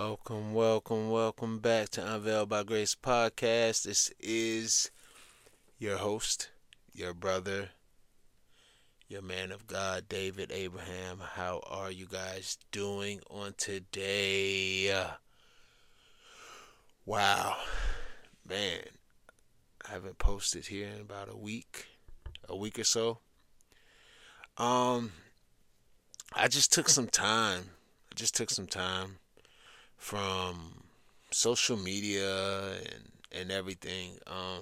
Welcome back to Unveiled by Grace podcast. This is your host, your brother, your man of God, David Abraham. How are you guys doing on today? Wow, man, I haven't posted here in about a week or so. Um, I just took some time. I just took some time from social media and everything.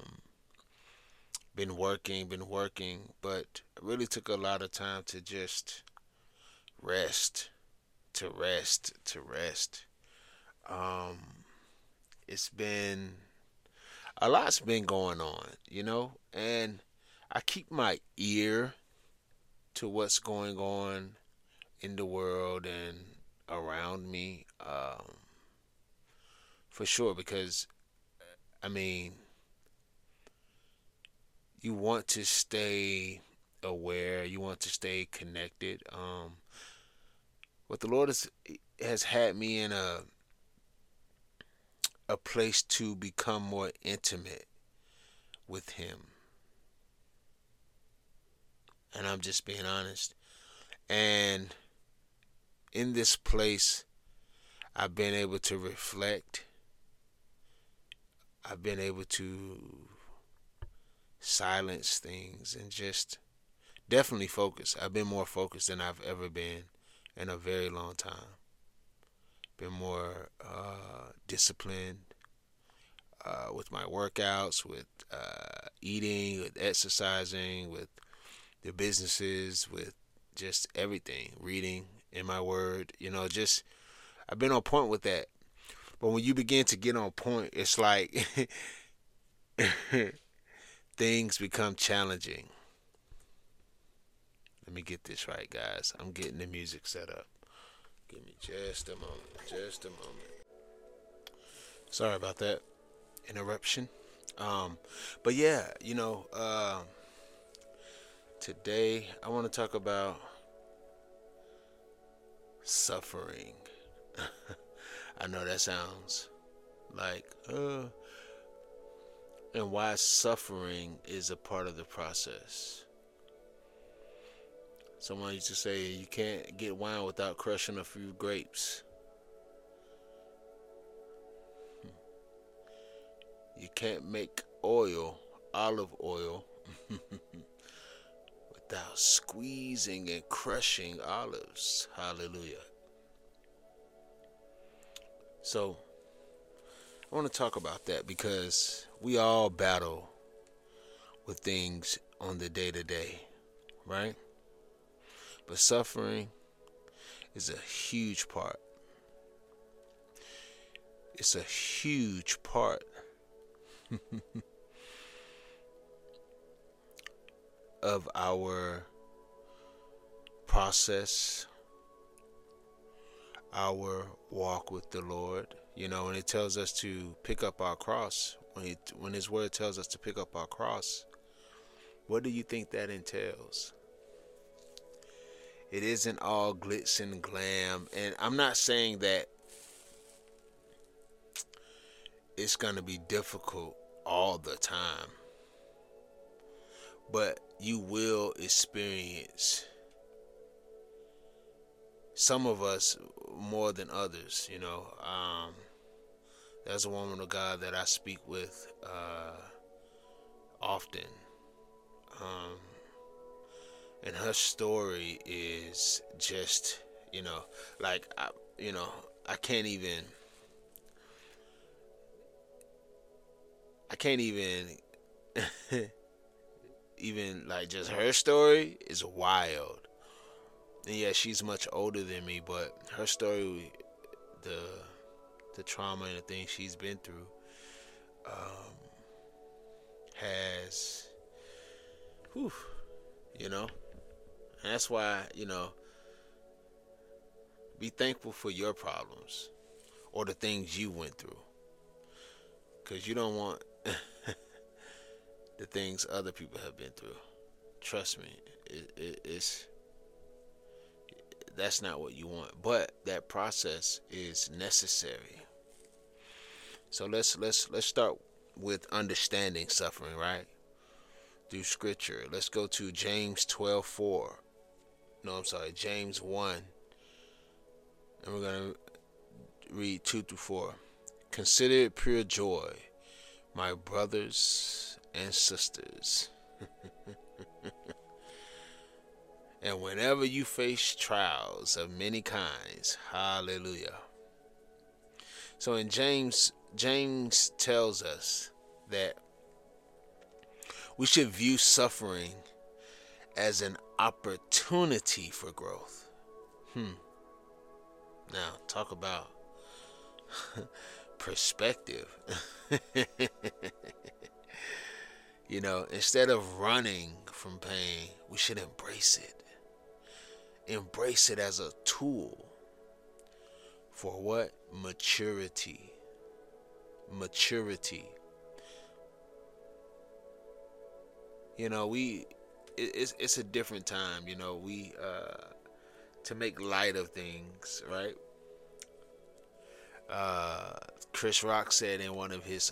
Been working, but I really took a lot of time to just rest, to rest. Um, it's been a lot's been going on, and I keep my ear to what's going on in the world and around me, for sure, because I mean, you want to stay aware, you want to stay connected. What the Lord has had me in a place to become more intimate with Him, and I'm just being honest. And in this place, I've been able to reflect. I've been able to silence things and just definitely focus. I've been more focused than I've ever been in a very long time. Been more disciplined with my workouts, with eating, with exercising, with the businesses, with just everything, reading in my word. Just I've been on point with that. But when you begin to get on point, it's like things become challenging. Let me get this right, guys. I'm getting the music set up. Give me just a moment. Just a moment. Sorry about that interruption. Um, but yeah, today I want to talk about suffering. I know that sounds like, and why suffering is a part of the process. Someone used to say you can't get wine without crushing a few grapes. You can't make olive oil, without squeezing and crushing olives. Hallelujah. So, I want to talk about that because we all battle with things on the day to day, right? But suffering is a huge part. It's a huge part of our process, our walk with the Lord. And it tells us to pick up our cross. When His Word tells us to pick up our cross, what do you think that entails? It isn't all glitz and glam. And I'm not saying that it's going to be difficult all the time. But you will experience, some of us more than others. There's a woman of God that I speak with often. And her story is just, like, I can't even, even like, just her story is wild. And yeah, she's much older than me, but her story, the trauma and the things she's been through, has, whew, and that's why, be thankful for your problems or the things you went through, because you don't want the things other people have been through. Trust me, it's That's not what you want. But that process is necessary. So let's start with understanding suffering, right? Through scripture. Let's go to James 12:4. No, I'm sorry, James 1. And we're going to read 2 through 4. Consider it pure joy, my brothers and sisters. And whenever you face trials of many kinds, hallelujah. So in James tells us that we should view suffering as an opportunity for growth. Now, talk about perspective. Instead of running from pain, we should embrace it. Embrace it as a tool for what? Maturity. It's a different time. We to make light of things, right? Chris Rock said in one of his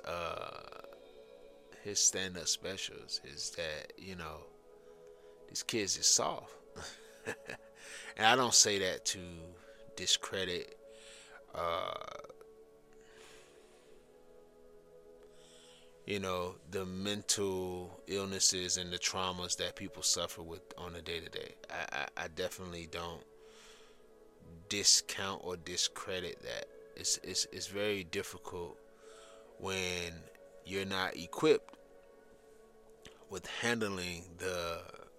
stand-up specials is that these kids is soft. And I don't say that to discredit the mental illnesses and the traumas that people suffer with on a day-to-day. I definitely don't discount or discredit that. It's very difficult when you're not equipped with handling the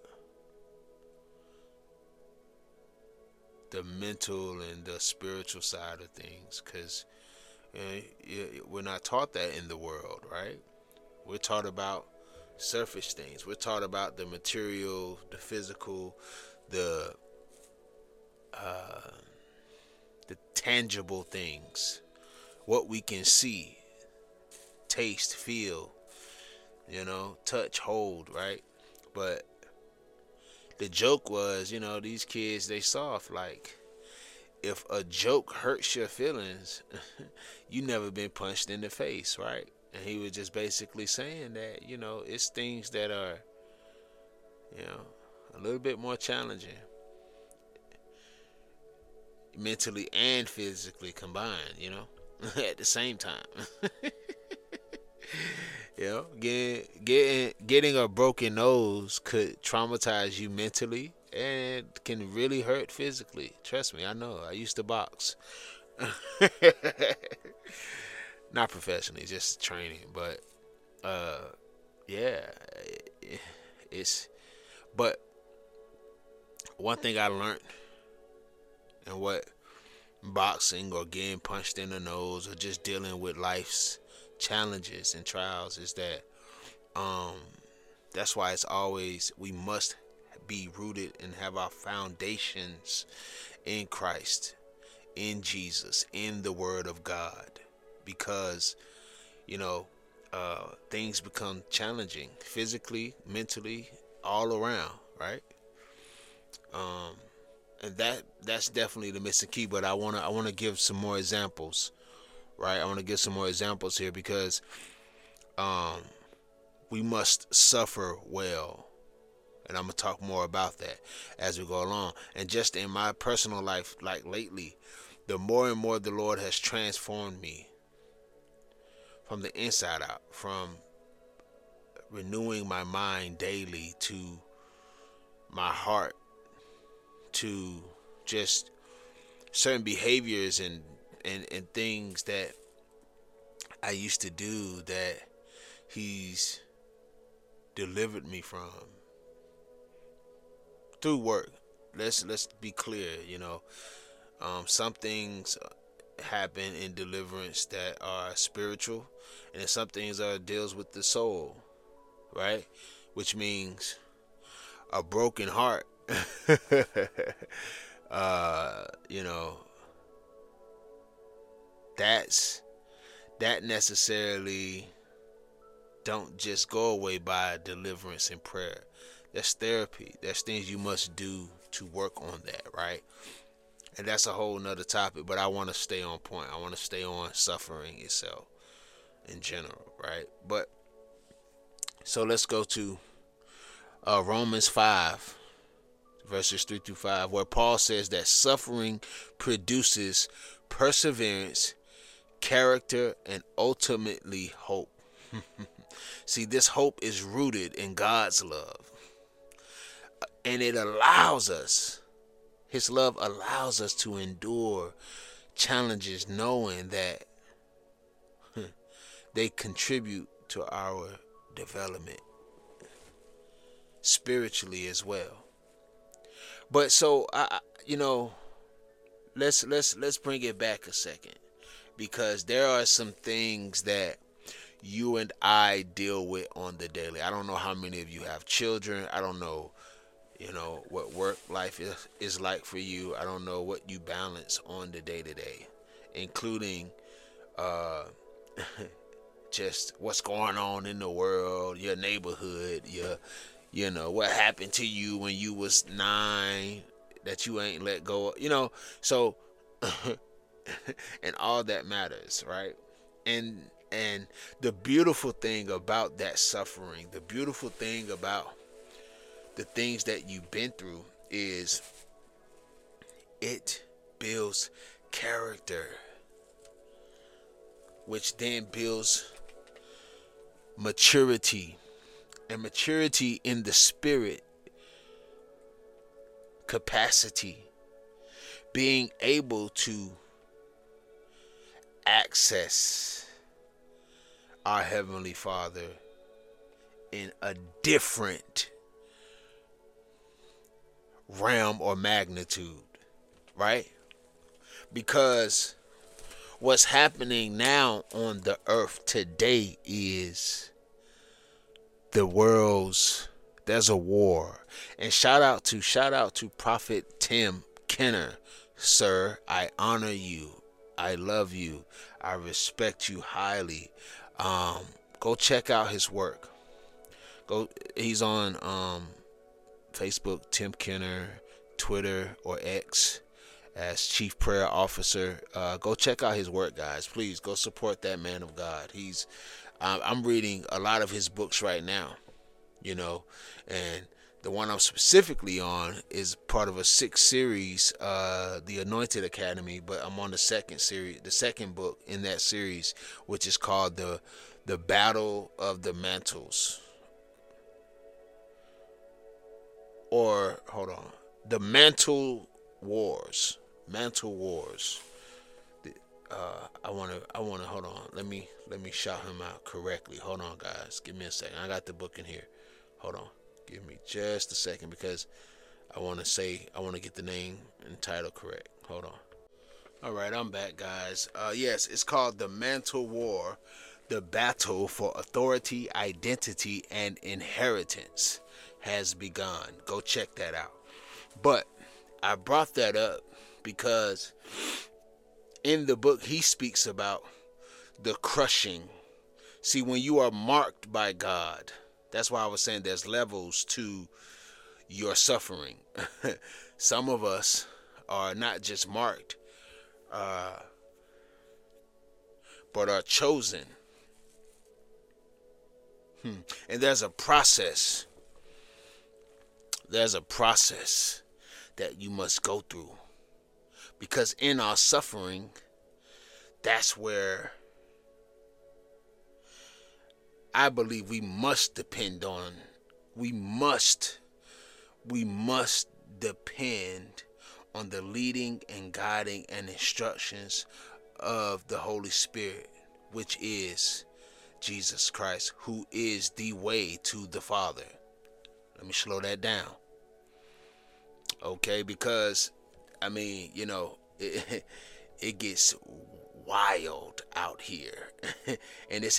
mental and the spiritual side of things, because we're not taught that in the world, right? We're taught about surface things. We're taught about the material, the physical, the tangible things, what we can see, taste, feel, touch, hold, right? But the joke was, these kids, they soft. Like, if a joke hurts your feelings, you never been punched in the face, right? And he was just basically saying that, it's things that are, a little bit more challenging, mentally and physically combined, at the same time. Getting a broken nose could traumatize you mentally and can really hurt physically. Trust me, I know. I used to box. Not professionally, just training. But but one thing I learned in what boxing or getting punched in the nose or just dealing with life's challenges and trials is that that's why it's always, we must be rooted and have our foundations in Christ, in Jesus, in the Word of God, because things become challenging physically, mentally, all around, right? And that's definitely the missing key. But I wanna give some more examples, right? I want to give some more examples here, because we must suffer well, and I'm gonna talk more about that as we go along. And just in my personal life, like lately, the more and more the Lord has transformed me from the inside out, from renewing my mind daily to my heart, to just certain behaviors and things that I used to do that He's delivered me from through work. Let's be clear, some things happen in deliverance that are spiritual, and then some things are deals with the soul, right? Which means a broken heart. That necessarily don't just go away by deliverance and prayer. That's therapy. That's things you must do to work on that, right? And that's a whole nother topic, but I want to stay on point. I want to stay on suffering itself in general, right? But so let's go to Romans 5, verses 3 through 5, where Paul says that suffering produces perseverance, character, and ultimately hope. See, this hope is rooted in God's love, and it allows us, His love allows us to endure challenges knowing that they contribute to our development spiritually as well. But so let's bring it back a second, because there are some things that you and I deal with on the daily. I don't know how many of you have children. I don't know, what work life is like for you. I don't know what you balance on the day to day, including just what's going on in the world, your neighborhood, what happened to you when you was 9 that you ain't let go of, so and all that matters, right? And the beautiful thing about that suffering, the beautiful thing about the things that you've been through is it builds character, which then builds maturity, and maturity in the spirit capacity, being able to access our Heavenly Father in a different realm or magnitude, right? Because what's happening now on the earth today is there's a war. And shout out to Prophet Tim Kenner. Sir, I honor you. I love you. I respect you highly. Go check out his work. He's on Facebook, Tim Kenner, Twitter or X as Chief Prayer Officer. Go check out his work, guys. Please go support that man of God. I'm reading a lot of his books right now, and the one I'm specifically on is part of a 6 series, The Anointed Academy, but I'm on the second book in that series, which is called The Battle of the Mantles. Or, hold on, The Mantle Wars. Mantle Wars. I wanna hold on. Let me shout him out correctly. Hold on, guys. Give me a second. I got the book in here. Hold on. Give me just a second, because I want to get the name and title correct. Hold on. All right, I'm back, guys. Yes, it's called The Mantle War, The Battle for Authority, Identity, and Inheritance has begun. Go check that out. But I brought that up because in the book he speaks about the crushing. See, when you are marked by God, that's why I was saying there's levels to your suffering. Some of us are not just marked, but are chosen. And there's a process. There's a process that you must go through. Because in our suffering, that's where I believe we must depend on the leading and guiding and instructions of the Holy Spirit, which is Jesus Christ, who is the way to the Father. Let me slow that down. Okay, because it gets wild out here. And it's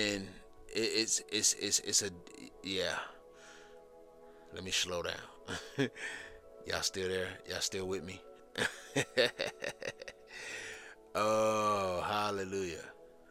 let me slow down. Y'all still there? Y'all still with me? Oh, hallelujah.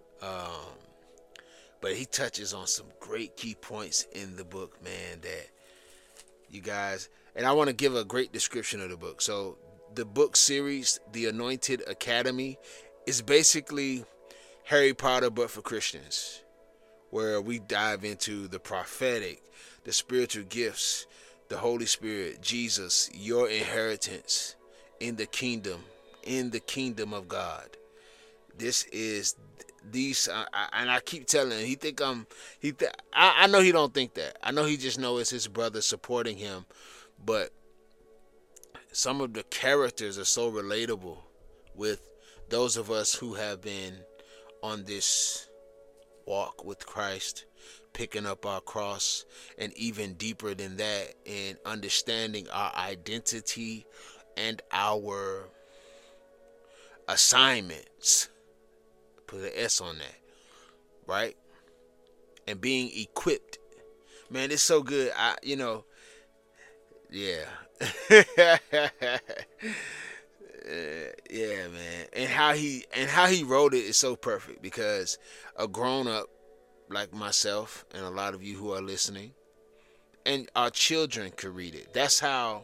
But he touches on some great key points in the book, man, that you guys, and I want to give a great description of the book. So the book series, The Anointed Academy, is basically Harry Potter but for Christians, where we dive into the prophetic, the spiritual gifts, the Holy Spirit, Jesus, your inheritance in the kingdom of God. This is these, and I keep telling him. I know he don't think that. I know he just knows it's his brother supporting him, but some of the characters are so relatable with those of us who have been on this walk with Christ, picking up our cross, and even deeper than that, in understanding our identity and our assignments. Put an S on that, right? And being equipped. Man, it's so good. Yeah. Yeah, man. And how he wrote it is so perfect, because a grown up like myself and a lot of you who are listening, and our children could read it. That's how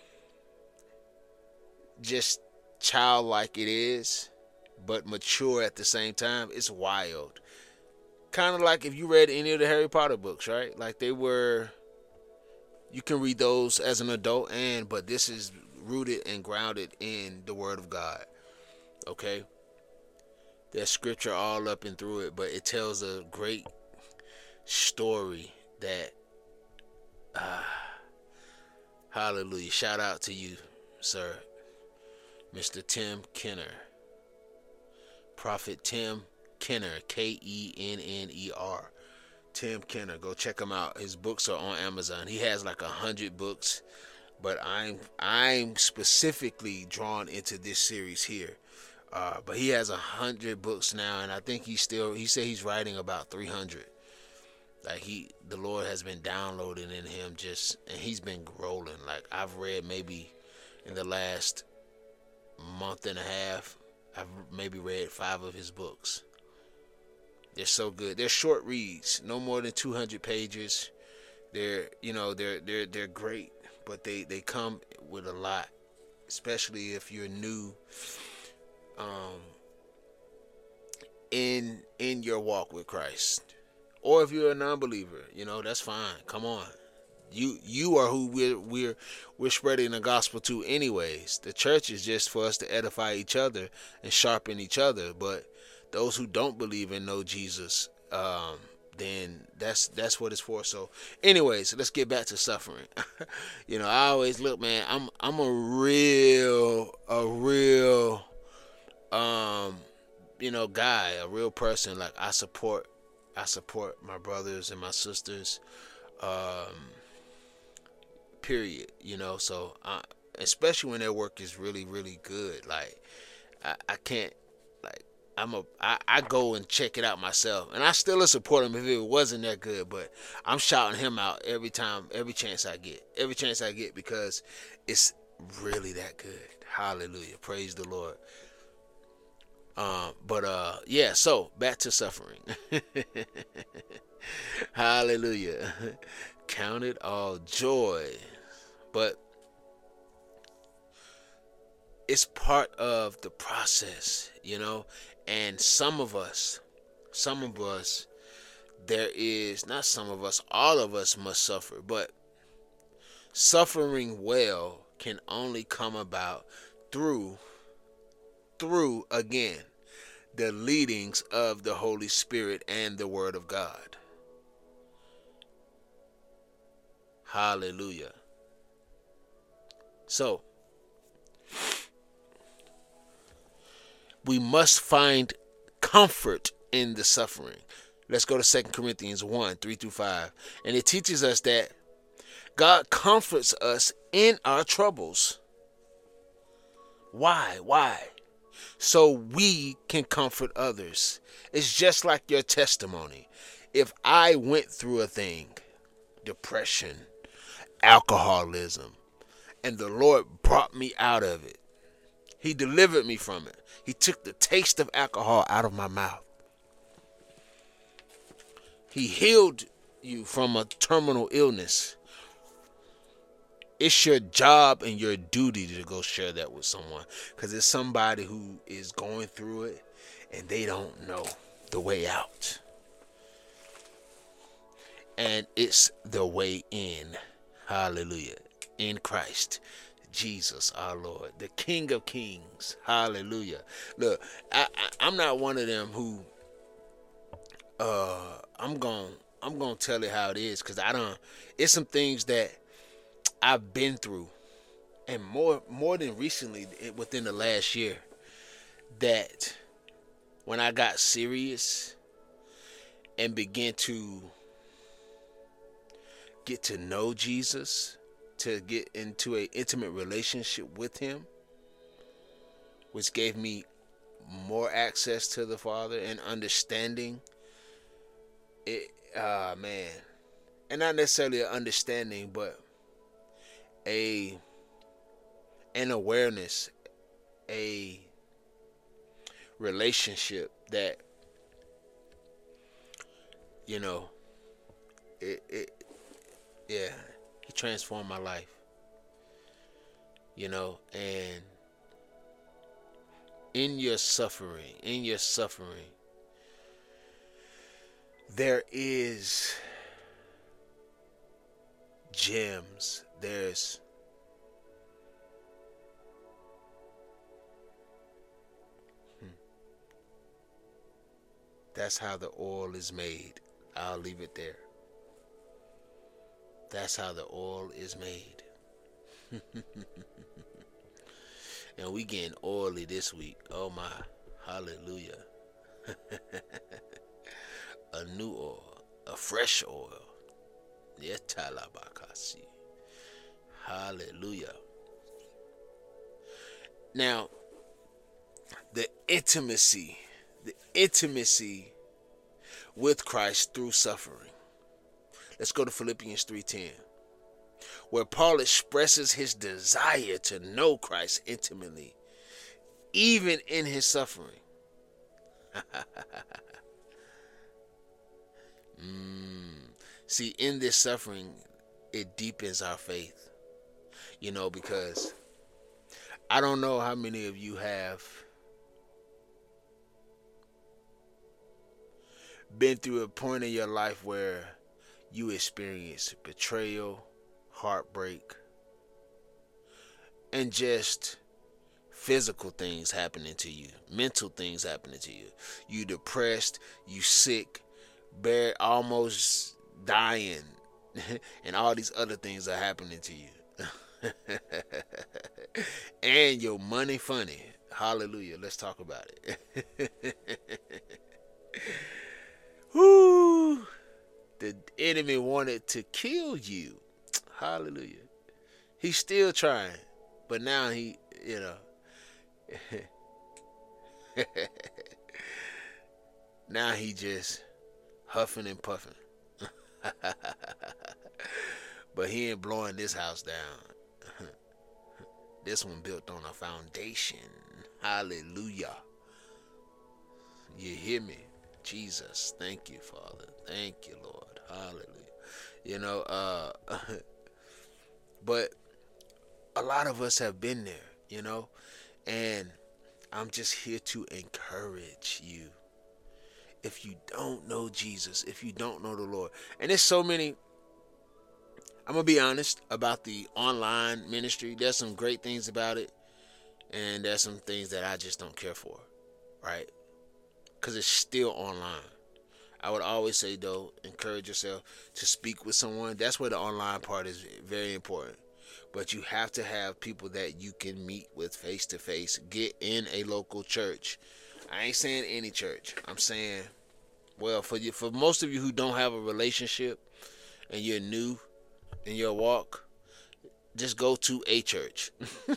just childlike it is, but mature at the same time. It's wild. Kind of like if you read any of the Harry Potter books, right? Like you can read those as an adult, but this is rooted and grounded in the Word of God. Okay? There's scripture all up and through it, but it tells a great story that, hallelujah. Shout out to you, sir. Mr. Tim Kenner. Prophet Tim Kenner. Kenner. Tim Kenner. Go check him out. His books are on Amazon. He has like 100 books, but I'm specifically drawn into this series here. But he has 100 books now, and I think he said he's writing about 300. Like the Lord has been downloading in him, and he's been rolling. Like I've read maybe in the last month and a half, I've maybe read 5 of his books. They're so good. They're short reads, no more than 200 pages. They're great, but they come with a lot, especially if you're new in your walk with Christ, or if you're a non-believer. That's fine. Come on. You are who we're spreading the gospel to anyways. The church is just for us to edify each other and sharpen each other. But those who don't believe and know Jesus, then that's what it's for. So anyways, let's get back to suffering. I always look, man, I'm a real guy, a real person. Like I support my brothers and my sisters, period. So especially when their work is really, really good. Like I can't, like I go and check it out myself, and I still support him if it wasn't that good. But I'm shouting him out every chance I get, because it's really that good. Hallelujah, praise the Lord. Yeah. So back to suffering. Hallelujah. Count it all joy, but it's part of the process, And some of us, all of us must suffer, but suffering well can only come about through again the leadings of the Holy Spirit and the Word of God. Hallelujah. So we must find comfort in the suffering. Let's go to 2 Corinthians 1, 3-5. And it teaches us that God comforts us in our troubles. Why? So we can comfort others. It's just like your testimony. If I went through a thing, depression, alcoholism, and the Lord brought me out of it, He delivered me from it. He took the taste of alcohol out of my mouth. He healed you from a terminal illness. It's your job and your duty to go share that with someone, because it's somebody who is going through it and they don't know the way out. And it's the way in. Hallelujah. In Christ Jesus our Lord, the King of Kings. Hallelujah. Look, I'm not one of them who I'm gonna tell it how it is, because it's some things that I've been through, and more than recently, within the last year, that when I got serious and began to get to know Jesus, to get into an intimate relationship with him, which gave me more access to the Father and understanding it. Man, and not necessarily an understanding, but an awareness, a relationship that, you know, it yeah, he transformed my life, and in your suffering, there is gems. That's how the oil is made. I'll leave it there. That's how the oil is made. And we getting oily this week. Oh my. Hallelujah. A new oil. A fresh oil. Yetalabakasi. Hallelujah. Now, the intimacy with Christ through suffering. Let's go to Philippians 3:10, where Paul expresses his desire to know Christ intimately, even in his suffering. See, in this suffering, it deepens our faith. Because I don't know how many of you have been through a point in your life where you experience betrayal, heartbreak, and just physical things happening to you, mental things happening to you. You depressed, you sick, almost dying, and all these other things are happening to you. And your money funny. Hallelujah. Let's talk about it. Whoo! The enemy wanted to kill you. Hallelujah. He's still trying. But now now he just huffing and puffing. But he ain't blowing this house down. This one built on a foundation. Hallelujah. You hear me? Jesus, thank you, Father. Thank you, Lord. Hallelujah. But a lot of us have been there, and I'm just here to encourage you. If you don't know Jesus, if you don't know the Lord, and there's so many, I'm going to be honest about the online ministry. There's some great things about it, and there's some things that I just don't care for, right? Because it's still online. I would always say, though, encourage yourself to speak with someone. That's where the online part is very important. But you have to have people that you can meet with face to face. Get in a local church. I ain't saying any church. I'm saying, well, for most of you who don't have a relationship and you're new in your walk, just go to a church.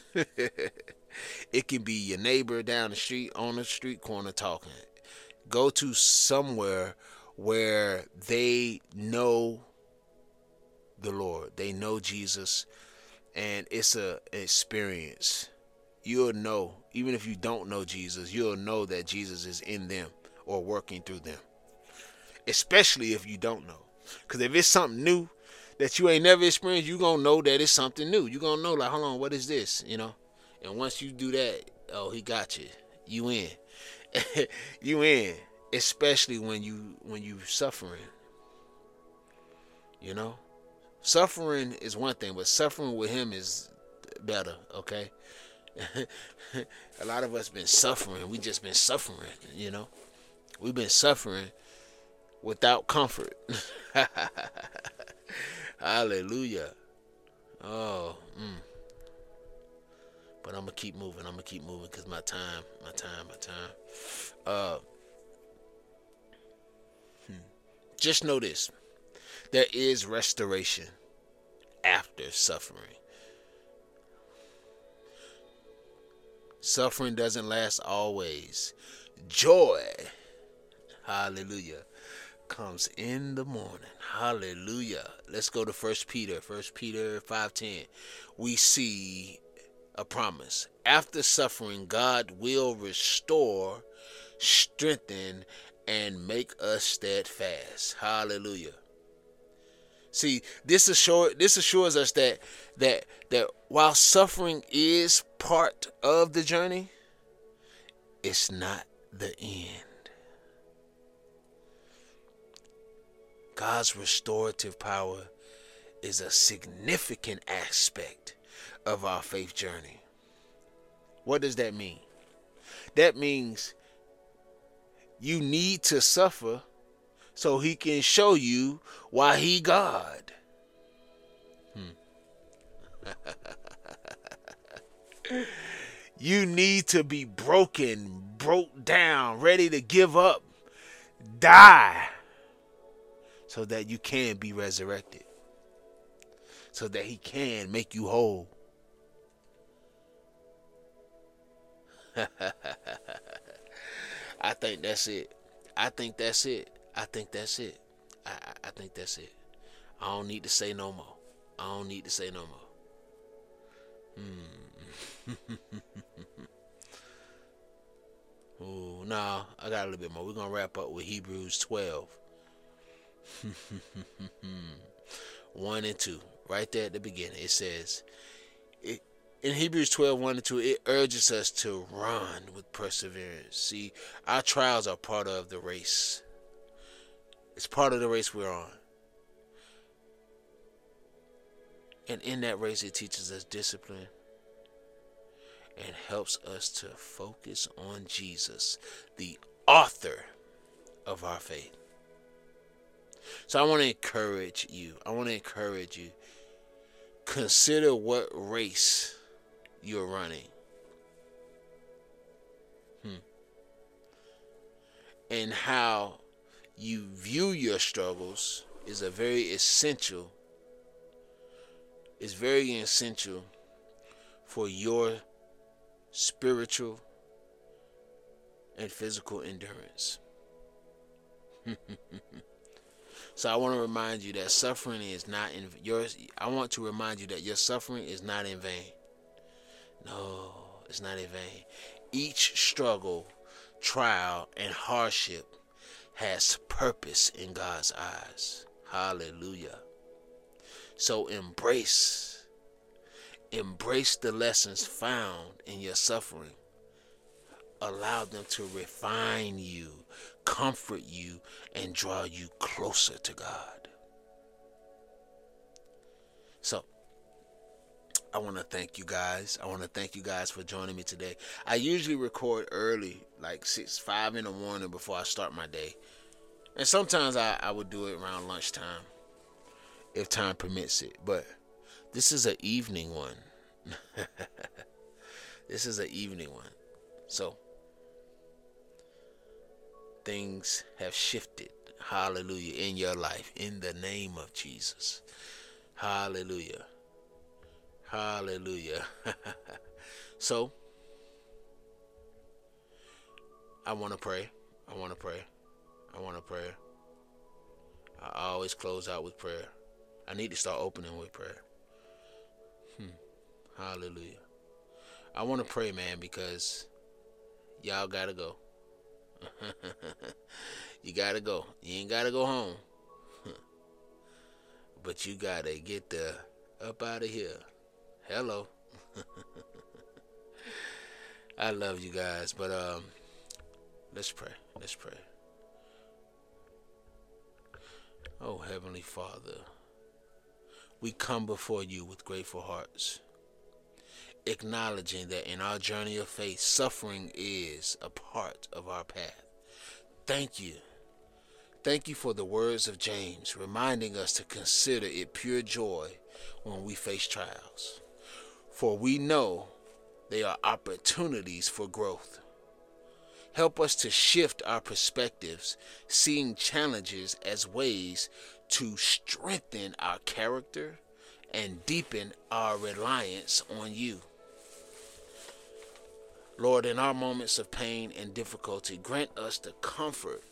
It can be your neighbor down the street, on the street corner talking. Go to somewhere where they know the Lord. They know Jesus. And it's an experience. You'll know, even if you don't know Jesus, you'll know that Jesus is in them or working through them. Especially if you don't know. Because if it's something new, that you ain't never experienced, you gonna know that it's something new. You gonna know, like, hold on, what is this? And once you do that, oh, he got you. You in. You in. Especially when you suffering. You know, suffering is one thing, but suffering with him is better. Okay. A lot of us been suffering. We just been suffering. We've been suffering without comfort. Hallelujah. Oh, but I'm gonna keep moving. Because my time. Uh, just know this: there is restoration after suffering. Suffering doesn't last always. Joy, hallelujah, comes in the morning. Hallelujah. Let's go to 1 Peter. 1 Peter 5:10. We see a promise. After suffering, God will restore, strengthen, and make us steadfast. Hallelujah. See, this assures us that while suffering is part of the journey, it's not the end. God's restorative power is a significant aspect of our faith journey. What does that mean? That means you need to suffer so he can show you why he God. You need to be broke down, ready to give up, die, so that you can be resurrected, so that he can make you whole. I think that's it. I think that's it. I think that's it. I think that's it. I don't need to say no more. Ooh, nah, I got a little bit more. We're going to wrap up with Hebrews 12. 1 and 2. Right there at the beginning. It says, in Hebrews 12, 1 and 2, it urges us to run with perseverance. See, our trials are part of the race. It's part of the race we're on. And in that race, it teaches us discipline and helps us to focus on Jesus, the author of our faith. So I want to encourage you. Consider what race you're running. And how you view your struggles is very essential for your spiritual and physical endurance. So I want to remind you that suffering is not in yours. I want to remind you that your suffering is not in vain. No, it's not in vain. Each struggle, trial, and hardship has purpose in God's eyes. Hallelujah. So embrace the lessons found in your suffering. Allow them to refine you, comfort you, and draw you closer to God. So, I want to thank you guys. For joining me today. I usually record early, like 5 in the morning before I start my day. And sometimes I would do it around lunchtime, if time permits it. But this is an evening one. So, things have shifted. Hallelujah. In your life. In the name of Jesus. Hallelujah. Hallelujah. So, I want to pray. I always close out with prayer. I need to start opening with prayer. Hallelujah. I want to pray, man, because y'all gotta go. You gotta go. You ain't gotta go home. but you gotta get the up out of here. Hello. I love you guys, but let's pray. Let's pray. Oh, Heavenly Father, we come before you with grateful hearts, acknowledging that in our journey of faith, suffering is a part of our path. Thank you. Thank you for the words of James, reminding us to consider it pure joy when we face trials. For we know they are opportunities for growth. Help us to shift our perspectives, seeing challenges as ways to strengthen our character and deepen our reliance on you. Lord, in our moments of pain and difficulty, grant us the comfort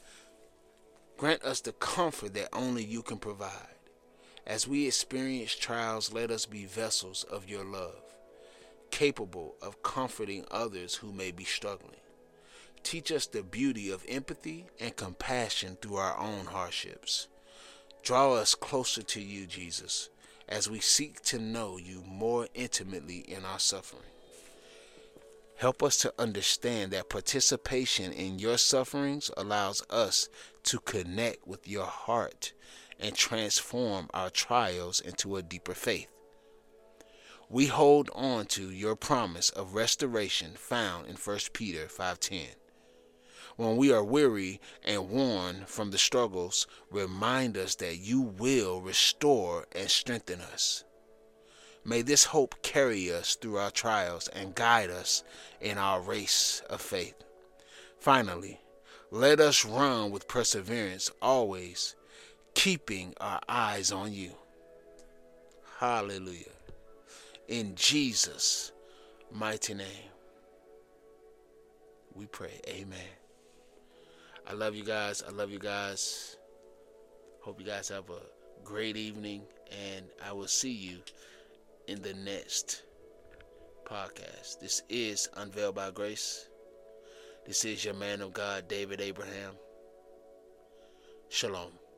that only you can provide. As we experience trials, let us be vessels of your love, capable of comforting others who may be struggling. Teach us the beauty of empathy and compassion through our own hardships. Draw us closer to you, Jesus, as we seek to know you more intimately in our suffering. Help us to understand that participation in your sufferings allows us to connect with your heart and transform our trials into a deeper faith. We hold on to your promise of restoration found in 1 Peter 5:10. When we are weary and worn from the struggles, remind us that you will restore and strengthen us. May this hope carry us through our trials and guide us in our race of faith. Finally, let us run with perseverance, always keeping our eyes on you. Hallelujah. In Jesus' mighty name, we pray. Amen. I love you guys. I love you guys. Hope you guys have a great evening, and I will see you in the next podcast. This is Unveiled by Grace. This is your man of God, David Abraham. Shalom.